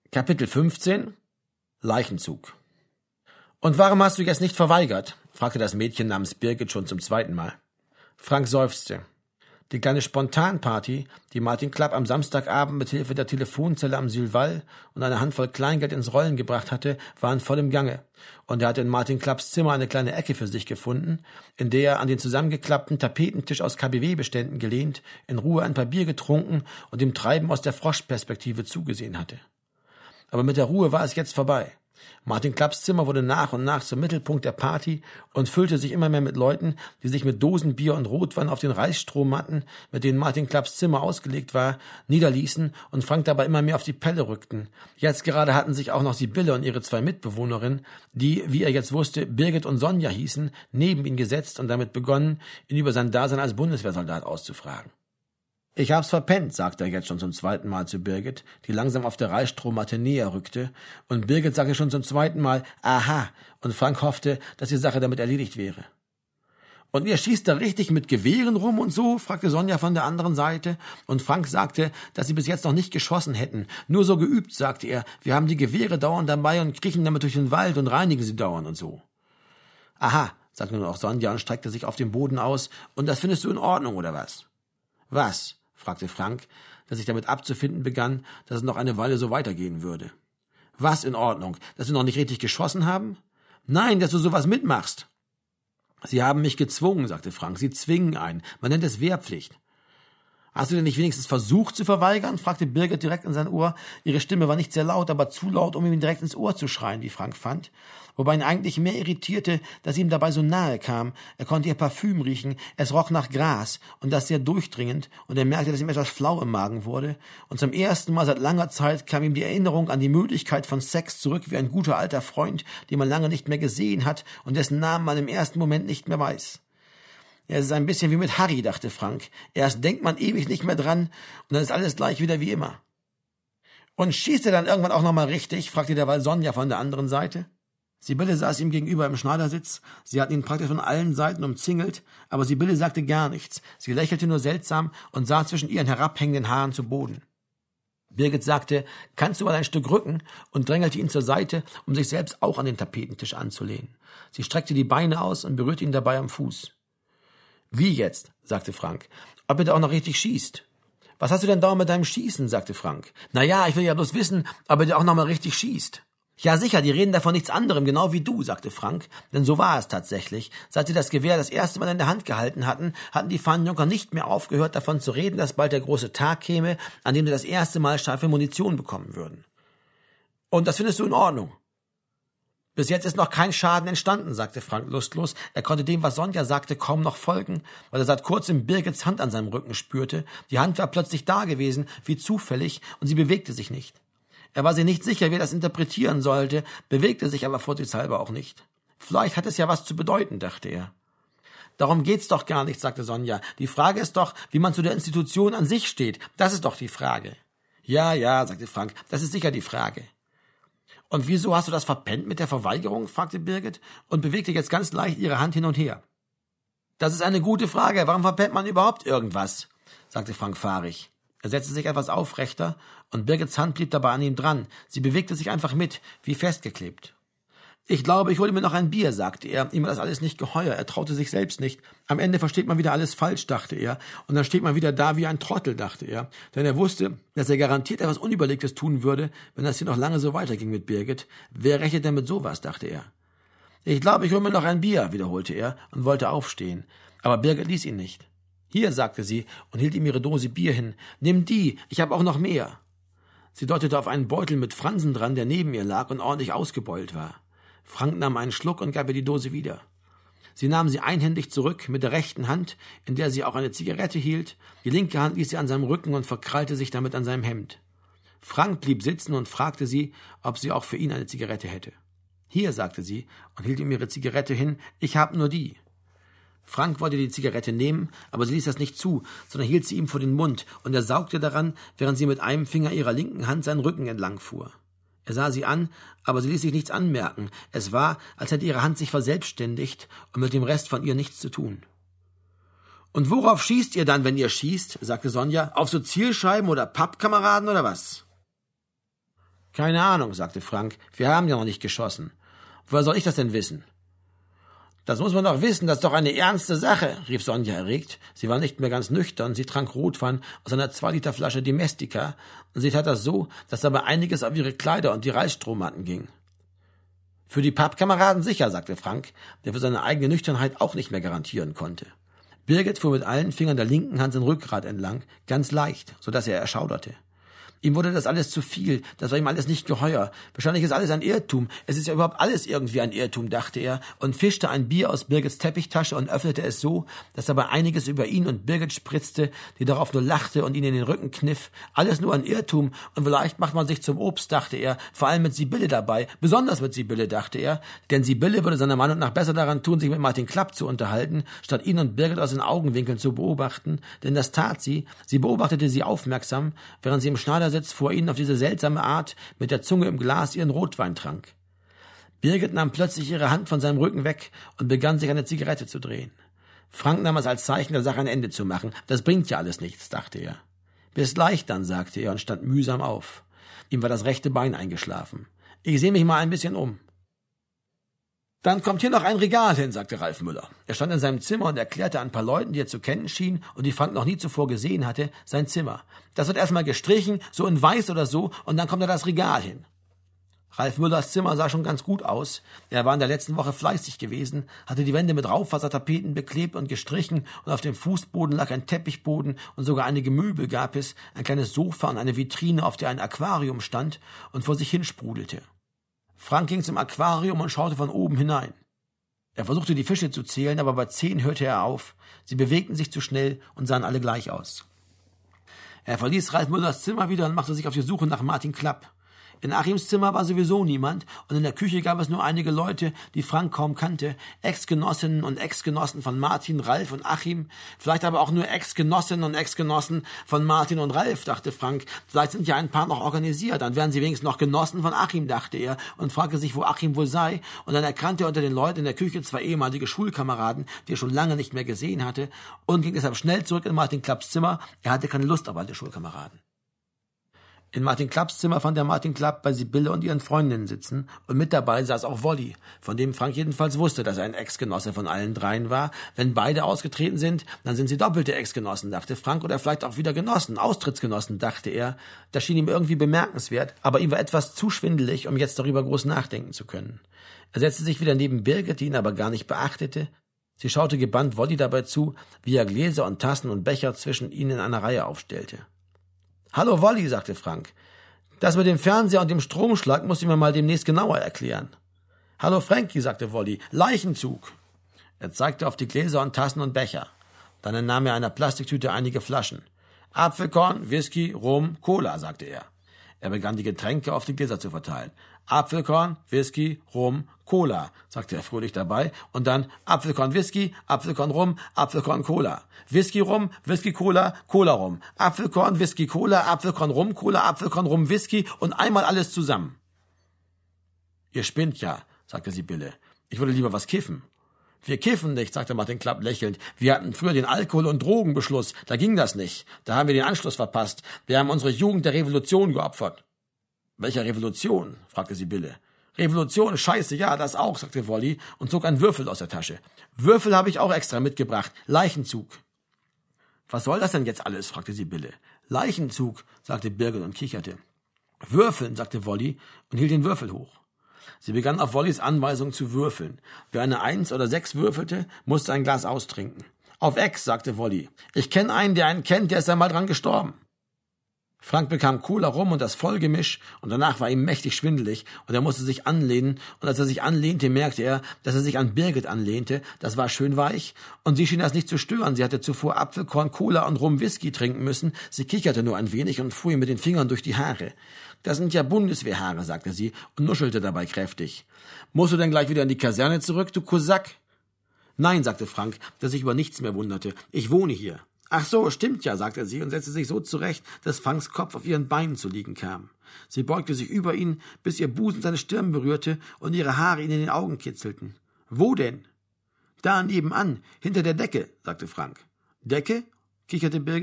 Kapitel 15 Leichenzug. »Und warum hast du jetzt nicht verweigert?« fragte das Mädchen namens Birgit schon zum zweiten Mal. Frank seufzte. Die kleine Spontanparty, die Martin Klapp am Samstagabend mit Hilfe der Telefonzelle am Sylval und einer Handvoll Kleingeld ins Rollen gebracht hatte, war in vollem Gange, und er hatte in Martin Klapps Zimmer eine kleine Ecke für sich gefunden, in der er an den zusammengeklappten Tapetentisch aus KBW-Beständen gelehnt, in Ruhe ein paar Bier getrunken und dem Treiben aus der Froschperspektive zugesehen hatte. Aber mit der Ruhe war es jetzt vorbei. Martin Klapps Zimmer wurde nach und nach zum Mittelpunkt der Party und füllte sich immer mehr mit Leuten, die sich mit Dosen Bier und Rotwein auf den Reisstrohmatten, mit denen Martin Klapps Zimmer ausgelegt war, niederließen und Frank dabei immer mehr auf die Pelle rückten. Jetzt gerade hatten sich auch noch Sibylle und ihre zwei Mitbewohnerinnen, die, wie er jetzt wusste, Birgit und Sonja hießen, neben ihn gesetzt und damit begonnen, ihn über sein Dasein als Bundeswehrsoldat auszufragen. »Ich hab's verpennt«, sagte er jetzt schon zum zweiten Mal zu Birgit, die langsam auf der Reisstrohmatte näher rückte, und Birgit sagte schon zum zweiten Mal »Aha«, und Frank hoffte, dass die Sache damit erledigt wäre. »Und ihr schießt da richtig mit Gewehren rum und so?« fragte Sonja von der anderen Seite, und Frank sagte, dass sie bis jetzt noch nicht geschossen hätten. »Nur so geübt«, sagte er, »wir haben die Gewehre dauernd dabei und kriechen damit durch den Wald und reinigen sie dauernd und so.« »Aha«, sagte nun auch Sonja und streckte sich auf dem Boden aus, »und das findest du in Ordnung, oder was?« »Was?« fragte Frank, der sich damit abzufinden begann, dass es noch eine Weile so weitergehen würde. »Was in Ordnung? Dass wir noch nicht richtig geschossen haben?« »Nein, dass du sowas mitmachst.« »Sie haben mich gezwungen«, sagte Frank. »Sie zwingen einen. Man nennt es Wehrpflicht.« »Hast du denn nicht wenigstens versucht zu verweigern?« fragte Birgit direkt in sein Ohr. Ihre Stimme war nicht sehr laut, aber zu laut, um ihm direkt ins Ohr zu schreien, wie Frank fand. Wobei ihn eigentlich mehr irritierte, dass sie ihm dabei so nahe kam. Er konnte ihr Parfüm riechen, es roch nach Gras und das sehr durchdringend, und er merkte, dass ihm etwas flau im Magen wurde. Und zum ersten Mal seit langer Zeit kam ihm die Erinnerung an die Möglichkeit von Sex zurück wie ein guter alter Freund, den man lange nicht mehr gesehen hat und dessen Namen man im ersten Moment nicht mehr weiß. Es ist ein bisschen wie mit Harry, dachte Frank. Erst denkt man ewig nicht mehr dran, und dann ist alles gleich wieder wie immer. »Und schießt er dann irgendwann auch nochmal richtig?« fragte derweil Sonja von der anderen Seite. Sibylle saß ihm gegenüber im Schneidersitz. Sie hatten ihn praktisch von allen Seiten umzingelt, aber Sibylle sagte gar nichts. Sie lächelte nur seltsam und sah zwischen ihren herabhängenden Haaren zu Boden. Birgit sagte, »Kannst du mal ein Stück rücken?« und drängelte ihn zur Seite, um sich selbst auch an den Tapetentisch anzulehnen. Sie streckte die Beine aus und berührte ihn dabei am Fuß. »Wie jetzt?« sagte Frank. »Ob er da auch noch richtig schießt?« »Was hast du denn da mit deinem Schießen?« sagte Frank. »Na ja, ich will ja bloß wissen, ob er da auch noch mal richtig schießt.« »Ja sicher, die reden da von nichts anderem, genau wie du«, sagte Frank, denn so war es tatsächlich. Seit sie das Gewehr das erste Mal in der Hand gehalten hatten die Pfannenjunker nicht mehr aufgehört, davon zu reden, dass bald der große Tag käme, an dem sie das erste Mal scharfe Munition bekommen würden. »Und das findest du in Ordnung?« »Bis jetzt ist noch kein Schaden entstanden«, sagte Frank lustlos. Er konnte dem, was Sonja sagte, kaum noch folgen, weil er seit kurzem Birgits Hand an seinem Rücken spürte. Die Hand war plötzlich da gewesen, wie zufällig, und sie bewegte sich nicht. Er war sich nicht sicher, wie er das interpretieren sollte, bewegte sich aber vorsichtshalber auch nicht. Vielleicht hat es ja was zu bedeuten, dachte er. »Darum geht's doch gar nicht«, sagte Sonja. »Die Frage ist doch, wie man zu der Institution an sich steht. Das ist doch die Frage.« Ja, sagte Frank, das ist sicher die Frage. »Und wieso hast du das verpennt mit der Verweigerung?« fragte Birgit und bewegte jetzt ganz leicht ihre Hand hin und her. »Das ist eine gute Frage. Warum verpennt man überhaupt irgendwas?« sagte Frank fahrig. Er setzte sich etwas aufrechter, und Birgits Hand blieb dabei an ihm dran. Sie bewegte sich einfach mit, wie festgeklebt. »Ich glaube, ich hole mir noch ein Bier«, sagte er. Ihm war das alles nicht geheuer, er traute sich selbst nicht. Am Ende versteht man wieder alles falsch, dachte er, und dann steht man wieder da wie ein Trottel, dachte er. Denn er wusste, dass er garantiert etwas Unüberlegtes tun würde, wenn das hier noch lange so weiterging mit Birgit. Wer rechnet denn mit sowas, dachte er. »Ich glaube, ich hole mir noch ein Bier«, wiederholte er und wollte aufstehen. Aber Birgit ließ ihn nicht. »Hier«, sagte sie und hielt ihm ihre Dose Bier hin. »Nimm die, ich habe auch noch mehr.« Sie deutete auf einen Beutel mit Fransen dran, der neben ihr lag und ordentlich ausgebeult war. Frank nahm einen Schluck und gab ihr die Dose wieder. Sie nahm sie einhändig zurück, mit der rechten Hand, in der sie auch eine Zigarette hielt. Die linke Hand ließ sie an seinem Rücken und verkrallte sich damit an seinem Hemd. Frank blieb sitzen und fragte sie, ob sie auch für ihn eine Zigarette hätte. »Hier«, sagte sie und hielt ihm ihre Zigarette hin, »ich hab nur die.« Frank wollte die Zigarette nehmen, aber sie ließ das nicht zu, sondern hielt sie ihm vor den Mund, und er saugte daran, während sie mit einem Finger ihrer linken Hand seinen Rücken entlang fuhr. Er sah sie an, aber sie ließ sich nichts anmerken. Es war, als hätte ihre Hand sich verselbstständigt und mit dem Rest von ihr nichts zu tun. »Und worauf schießt ihr dann, wenn ihr schießt?« sagte Sonja. »Auf so Zielscheiben oder Pappkameraden oder was?« Keine Ahnung, sagte Frank, wir haben ja noch nicht geschossen. Woher soll ich das denn wissen? Das muss man doch wissen, das ist doch eine ernste Sache, rief Sonja erregt. Sie war nicht mehr ganz nüchtern, sie trank Rotwein aus einer 2-Liter-Flasche Domestica und sie tat das so, dass dabei einiges auf ihre Kleider und die Reisstrohmatten ging. Für die Pappkameraden sicher, sagte Frank, der für seine eigene Nüchternheit auch nicht mehr garantieren konnte. Birgit fuhr mit allen Fingern der linken Hand sein Rückgrat entlang, ganz leicht, so dass er erschauderte. Ihm wurde das alles zu viel, das war ihm alles nicht geheuer. Wahrscheinlich ist alles ein Irrtum. Es ist ja überhaupt alles irgendwie ein Irrtum, dachte er und fischte ein Bier aus Birgits Teppichtasche und öffnete es so, dass dabei einiges über ihn und Birgit spritzte, die darauf nur lachte und ihn in den Rücken kniff. Alles nur ein Irrtum und vielleicht macht man sich zum Obst, dachte er, vor allem mit Sibylle dabei, besonders mit Sibylle, dachte er, denn Sibylle würde seiner Meinung nach besser daran tun, sich mit Martin Klapp zu unterhalten, statt ihn und Birgit aus den Augenwinkeln zu beobachten, denn das tat sie. Sie beobachtete sie aufmerksam, während sie im Schneidersitz vor ihnen auf diese seltsame Art mit der Zunge im Glas ihren Rotwein trank. Birgit nahm plötzlich ihre Hand von seinem Rücken weg und begann sich eine Zigarette zu drehen. Frank nahm es als Zeichen, der Sache ein Ende zu machen. Das bringt ja alles nichts, dachte er. Bis gleich dann, sagte er und stand mühsam auf. Ihm war das rechte Bein eingeschlafen. Ich sehe mich mal ein bisschen um. Dann kommt hier noch ein Regal hin, sagte Ralf Müller. Er stand in seinem Zimmer und erklärte ein paar Leuten, die er zu kennen schien und die Frank noch nie zuvor gesehen hatte, sein Zimmer. Das wird erstmal gestrichen, so in weiß oder so, und dann kommt da das Regal hin. Ralf Müllers Zimmer sah schon ganz gut aus. Er war in der letzten Woche fleißig gewesen, hatte die Wände mit Raufasertapeten beklebt und gestrichen und auf dem Fußboden lag ein Teppichboden und sogar einige Möbel gab es, ein kleines Sofa und eine Vitrine, auf der ein Aquarium stand und vor sich hin sprudelte. Frank ging zum Aquarium und schaute von oben hinein. Er versuchte die Fische zu zählen, aber bei 10 hörte er auf. Sie bewegten sich zu schnell und sahen alle gleich aus. Er verließ Ralf Müllers Zimmer wieder und machte sich auf die Suche nach Martin Klapp. In Achims Zimmer war sowieso niemand und in der Küche gab es nur einige Leute, die Frank kaum kannte, Ex-Genossinnen und Ex-Genossen von Martin, Ralf und Achim, vielleicht aber auch nur Ex-Genossinnen und Ex-Genossen von Martin und Ralf, dachte Frank. Vielleicht sind ja ein paar noch organisiert, dann wären sie wenigstens noch Genossen von Achim, dachte er und fragte sich, wo Achim wohl sei, und dann erkannte er unter den Leuten in der Küche 2 ehemalige Schulkameraden, die er schon lange nicht mehr gesehen hatte, und ging deshalb schnell zurück in Martin Klapps Zimmer. Er hatte keine Lust auf alte Schulkameraden. In Martin Klapps Zimmer fand er Martin Klapp bei Sibylle und ihren Freundinnen sitzen und mit dabei saß auch Wolli, von dem Frank jedenfalls wusste, dass er ein Ex-Genosse von allen dreien war. Wenn beide ausgetreten sind, dann sind sie doppelte Ex-Genossen, dachte Frank, oder vielleicht auch wieder Genossen, Austrittsgenossen, dachte er. Das schien ihm irgendwie bemerkenswert, aber ihm war etwas zu schwindelig, um jetzt darüber groß nachdenken zu können. Er setzte sich wieder neben Birgit, die ihn aber gar nicht beachtete. Sie schaute gebannt Wolli dabei zu, wie er Gläser und Tassen und Becher zwischen ihnen in einer Reihe aufstellte. »Hallo Wolli«, sagte Frank. »Das mit dem Fernseher und dem Stromschlag musst du mir mal demnächst genauer erklären.« »Hallo Frankie«, sagte Wolli. »Leichenzug.« Er zeigte auf die Gläser und Tassen und Becher. Dann entnahm er einer Plastiktüte einige Flaschen. »Apfelkorn, Whisky, Rum, Cola«, sagte er. Er begann die Getränke auf die Gläser zu verteilen. »Apfelkorn, Whisky, Rum, Cola«, sagte er fröhlich dabei, und dann »Apfelkorn, Whisky, Apfelkorn, Rum, Apfelkorn, Cola. Whisky, Rum, Whisky, Cola, Cola, Rum. Apfelkorn, Whisky, Cola, Apfelkorn, Rum, Cola, Apfelkorn, Rum, Whisky und einmal alles zusammen.« »Ihr spinnt ja«, sagte Sibylle. »Ich würde lieber was kiffen.« »Wir kiffen nicht«, sagte Martin Klapp lächelnd. »Wir hatten früher den Alkohol- und Drogenbeschluss. Da ging das nicht. Da haben wir den Anschluss verpasst. Wir haben unsere Jugend der Revolution geopfert.« »Welcher Revolution?«, fragte Sibylle. »Revolution, scheiße, ja, das auch«, sagte Wolli und zog einen Würfel aus der Tasche. »Würfel habe ich auch extra mitgebracht. Leichenzug.« »Was soll das denn jetzt alles?«, fragte Sibylle. »Leichenzug«, sagte Birgit und kicherte. »Würfeln«, sagte Wolli und hielt den Würfel hoch. Sie begann auf Wollis Anweisung zu würfeln. Wer eine 1 oder 6 würfelte, musste ein Glas austrinken. »Auf Ex«, sagte Wolli. »Ich kenne einen, der einen kennt, der ist einmal dran gestorben.« Frank bekam Cola, Rum und das Vollgemisch, und danach war ihm mächtig schwindelig, und er musste sich anlehnen, und als er sich anlehnte, merkte er, dass er sich an Birgit anlehnte. Das war schön weich, und sie schien das nicht zu stören. Sie hatte zuvor Apfelkorn, Cola und Rum Whisky trinken müssen. Sie kicherte nur ein wenig und fuhr ihm mit den Fingern durch die Haare. »Das sind ja Bundeswehrhaare«, sagte sie und nuschelte dabei kräftig. »Musst du denn gleich wieder in die Kaserne zurück, du Kosak?« »Nein«, sagte Frank, der sich über nichts mehr wunderte. »Ich wohne hier.« »Ach so, stimmt ja«, sagte sie und setzte sich so zurecht, dass Franks Kopf auf ihren Beinen zu liegen kam. Sie beugte sich über ihn, bis ihr Busen seine Stirn berührte und ihre Haare ihn in den Augen kitzelten. »Wo denn?« »Da nebenan, hinter der Decke«, sagte Frank. »Decke?«, kicherte Birgit.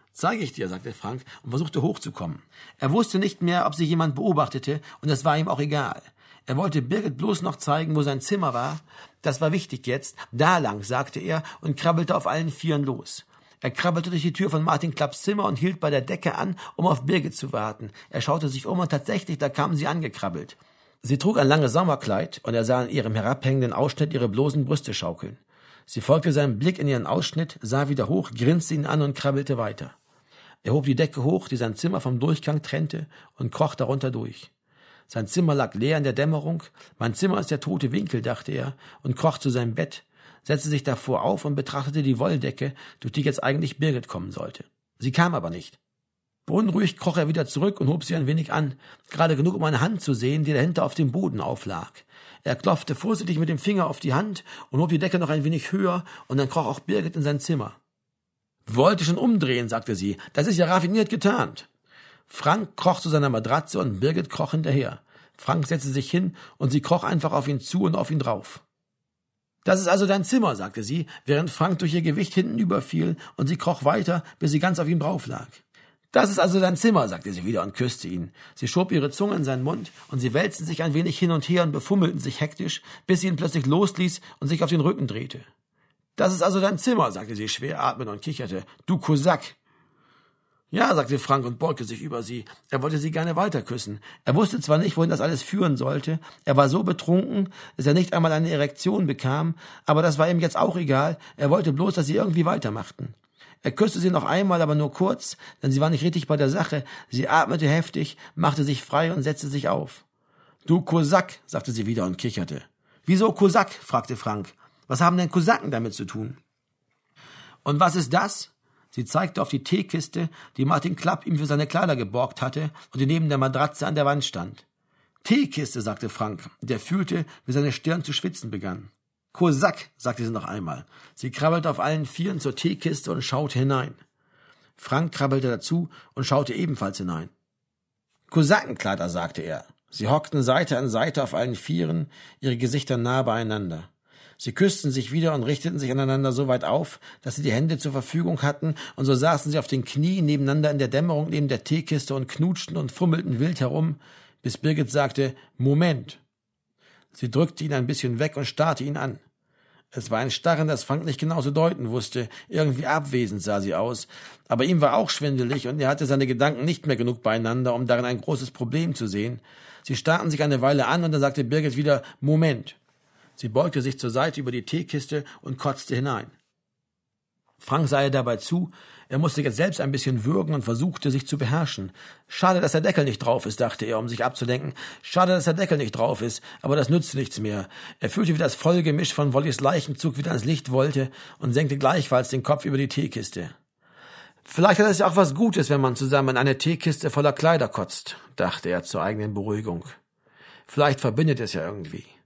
Zeige ich dir, sagte Frank und versuchte hochzukommen. Er wusste nicht mehr, ob sie jemand beobachtete, und es war ihm auch egal. Er wollte Birgit bloß noch zeigen, wo sein Zimmer war. Das war wichtig jetzt. Da lang, sagte er und krabbelte auf allen Vieren los. Er krabbelte durch die Tür von Martin Klapps Zimmer und hielt bei der Decke an, um auf Birgit zu warten. Er schaute sich um und tatsächlich, da kam sie angekrabbelt. Sie trug ein langes Sommerkleid und er sah in ihrem herabhängenden Ausschnitt ihre bloßen Brüste schaukeln. Sie folgte seinem Blick in ihren Ausschnitt, sah wieder hoch, grinste ihn an und krabbelte weiter. Er hob die Decke hoch, die sein Zimmer vom Durchgang trennte, und kroch darunter durch. Sein Zimmer lag leer in der Dämmerung. Mein Zimmer ist der tote Winkel, dachte er, und kroch zu seinem Bett, setzte sich davor auf und betrachtete die Wolldecke, durch die jetzt eigentlich Birgit kommen sollte. Sie kam aber nicht. Beunruhigt kroch er wieder zurück und hob sie ein wenig an, gerade genug, um eine Hand zu sehen, die dahinter auf dem Boden auflag. Er klopfte vorsichtig mit dem Finger auf die Hand und hob die Decke noch ein wenig höher, und dann kroch auch Birgit in sein Zimmer. »Wollte schon umdrehen«, sagte sie. »Das ist ja raffiniert getarnt.« Frank kroch zu seiner Matratze und Birgit kroch hinterher. Frank setzte sich hin und sie kroch einfach auf ihn zu und auf ihn drauf. »Das ist also dein Zimmer«, sagte sie, während Frank durch ihr Gewicht hinten überfiel, und sie kroch weiter, bis sie ganz auf ihm drauf lag. »Das ist also dein Zimmer«, sagte sie wieder und küsste ihn. Sie schob ihre Zunge in seinen Mund und sie wälzten sich ein wenig hin und her und befummelten sich hektisch, bis sie ihn plötzlich losließ und sich auf den Rücken drehte. »Das ist also dein Zimmer«, sagte sie schwer atmend und kicherte. »Du Kosak!« »Ja«, sagte Frank und beugte sich über sie. Er wollte sie gerne weiter küssen. Er wusste zwar nicht, wohin das alles führen sollte, er war so betrunken, dass er nicht einmal eine Erektion bekam, aber das war ihm jetzt auch egal, er wollte bloß, dass sie irgendwie weitermachten. Er küsste sie noch einmal, aber nur kurz, denn sie war nicht richtig bei der Sache. Sie atmete heftig, machte sich frei und setzte sich auf. »Du Kosak«, sagte sie wieder und kicherte. »Wieso Kosak?«, fragte Frank. »Was haben denn Kosaken damit zu tun?« »Und was ist das?« Sie zeigte auf die Teekiste, die Martin Klapp ihm für seine Kleider geborgt hatte und die neben der Matratze an der Wand stand. »Teekiste«, sagte Frank, der fühlte, wie seine Stirn zu schwitzen begann. »Kosak«, sagte sie noch einmal. Sie krabbelte auf allen Vieren zur Teekiste und schaute hinein. Frank krabbelte dazu und schaute ebenfalls hinein. »Kosakenkleider«, sagte er. Sie hockten Seite an Seite auf allen Vieren, ihre Gesichter nah beieinander. Sie küssten sich wieder und richteten sich aneinander so weit auf, dass sie die Hände zur Verfügung hatten, und so saßen sie auf den Knien nebeneinander in der Dämmerung neben der Teekiste und knutschten und fummelten wild herum, bis Birgit sagte, »Moment!« Sie drückte ihn ein bisschen weg und starrte ihn an. Es war ein Starren, das Frank nicht genau zu deuten wusste. Irgendwie abwesend sah sie aus. Aber ihm war auch schwindelig und er hatte seine Gedanken nicht mehr genug beieinander, um darin ein großes Problem zu sehen. Sie starrten sich eine Weile an und dann sagte Birgit wieder, »Moment!« Sie beugte sich zur Seite über die Teekiste und kotzte hinein. Frank sah ihr dabei zu. Er musste jetzt selbst ein bisschen würgen und versuchte, sich zu beherrschen. Schade, dass der Deckel nicht drauf ist, dachte er, um sich abzulenken. Schade, dass der Deckel nicht drauf ist, aber das nützte nichts mehr. Er fühlte, wie das Vollgemisch von Wollys Leichenzug wieder ans Licht wollte und senkte gleichfalls den Kopf über die Teekiste. Vielleicht hat es ja auch was Gutes, wenn man zusammen in eine Teekiste voller Kleider kotzt, dachte er zur eigenen Beruhigung. Vielleicht verbindet es ja irgendwie.